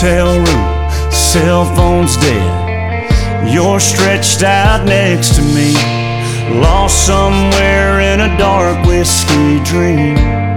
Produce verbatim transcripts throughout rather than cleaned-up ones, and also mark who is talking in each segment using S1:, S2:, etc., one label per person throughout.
S1: hotel room, cell phone's dead. You're stretched out next to me, lost somewhere in a dark whiskey dream.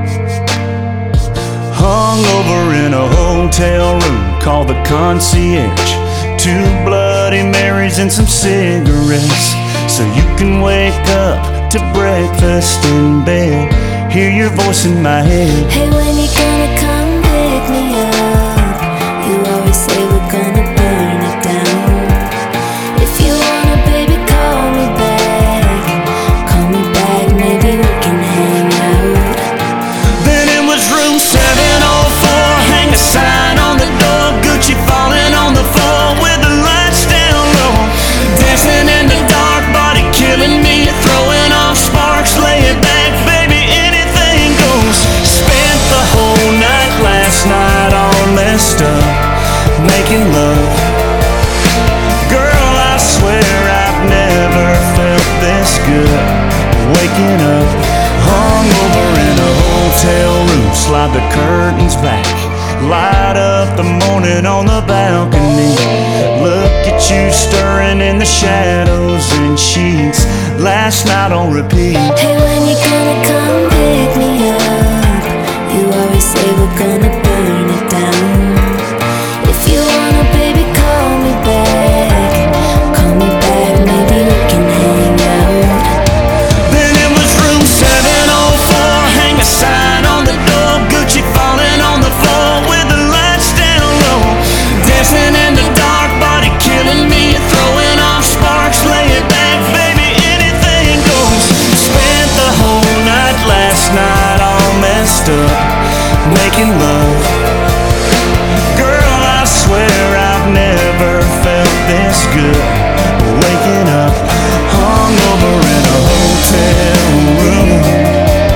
S1: Hung over in a hotel room, called the concierge. Two Bloody Marys and some cigarettes, so you can wake up to breakfast in bed. Hear your voice in my head.
S2: Hey, when you gonna come pick me up? You always say we're gonna burn it down. If you wanna, baby, call me back. Call me back, maybe we can hang out.
S1: Then it was room seven oh four. Hang a sign on the door, Gucci falling on the floor with the lights down low. Dancing in the dark, body killing me, throwing off sparks. Lay it back, baby, anything goes. Spent the whole night last night all messed up, making love. Girl, I swear I've never felt this good. Waking up, hung over in a hotel room. Slide the curtains back, light up the morning on the balcony. Look at you stirring in the shadows and sheets. Last night on repeat.
S2: Hey, when you gonna come pick me up? You always say we're gonna burn it down. If you wanna, baby, call me back. Call me back, maybe we can hang out.
S1: Then it was room seven oh four. Hang a sign on the door, Gucci falling on the floor with the lights down low. Dancing in the dark, body killing me, throwing off sparks. Lay it back, baby, anything goes. Spent the whole night last night all messed up, making love. Girl, I swear I've never felt this good. Waking up, hung over in a hotel room.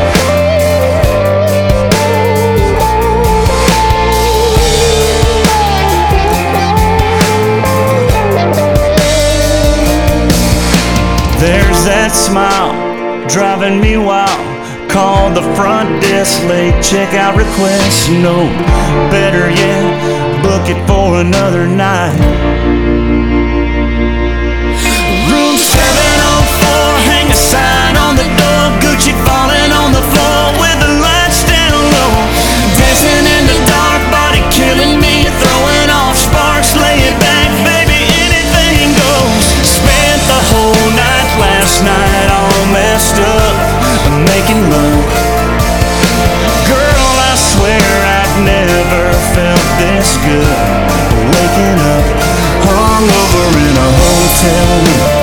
S1: There's that smile, driving me wild. Call the front desk, late checkout request. No, better yet, book it for another night. Room seven oh four, hang a sign on the door, Gucci falling on the floor with the lights down low. Dancing in the dark, body killing me, throwing off sparks. Lay it back, baby, anything goes. Spent the whole night last night all messed up, making love. Girl, I swear I've never felt this good. Waking up, hung over in a hotel room.